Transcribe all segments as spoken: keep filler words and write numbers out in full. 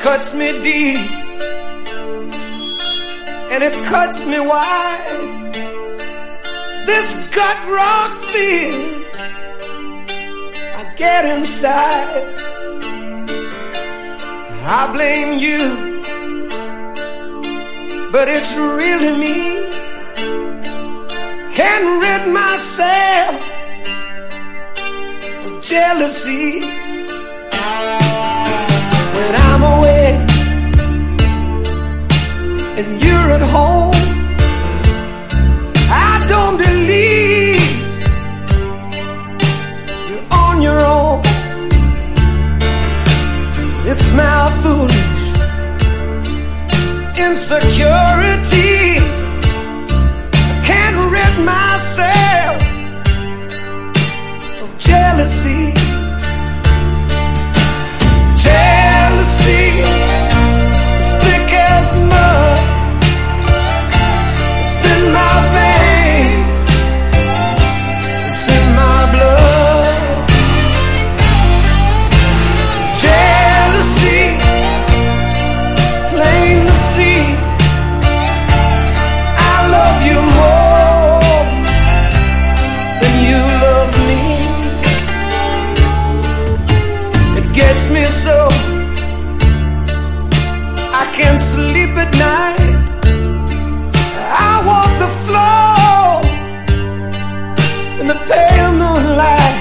cuts me deep, and it cuts me wide. This gut rock fear I get inside. I blame you, but it's really me. Can't rid myself of jealousy. When I'm away and you're at home, I don't believe you're on your own. It's my foolish insecurity. I can't rid myself of jealousy. Jealousy is thick as mud. It's in my veins, it's in my blood. Jealousy is plain to see. I love you more than you love me. It gets me so I can't sleep at night. I walk the floor in the pale moonlight.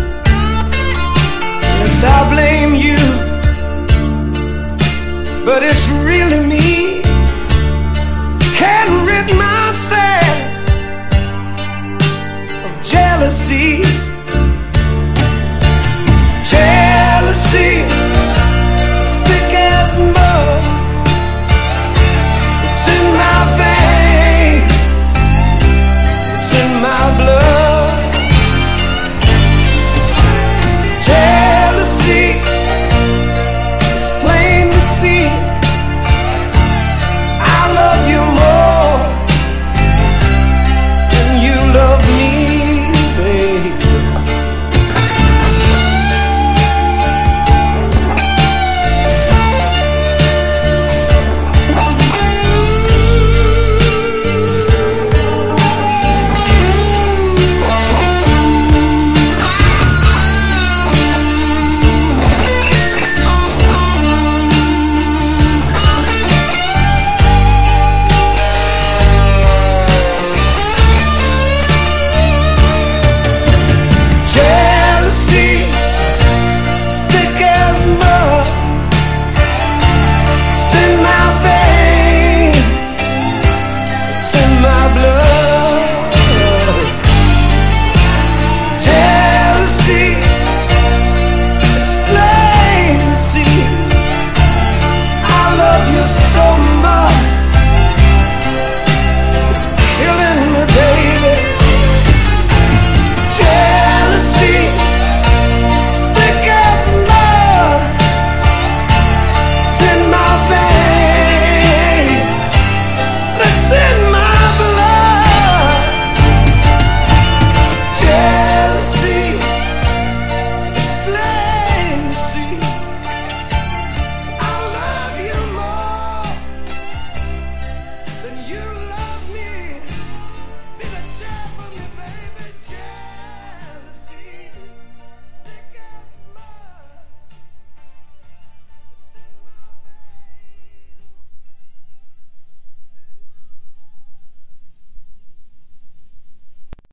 Yes, I blame you, but it's really me. Can't rid myself of jealousy.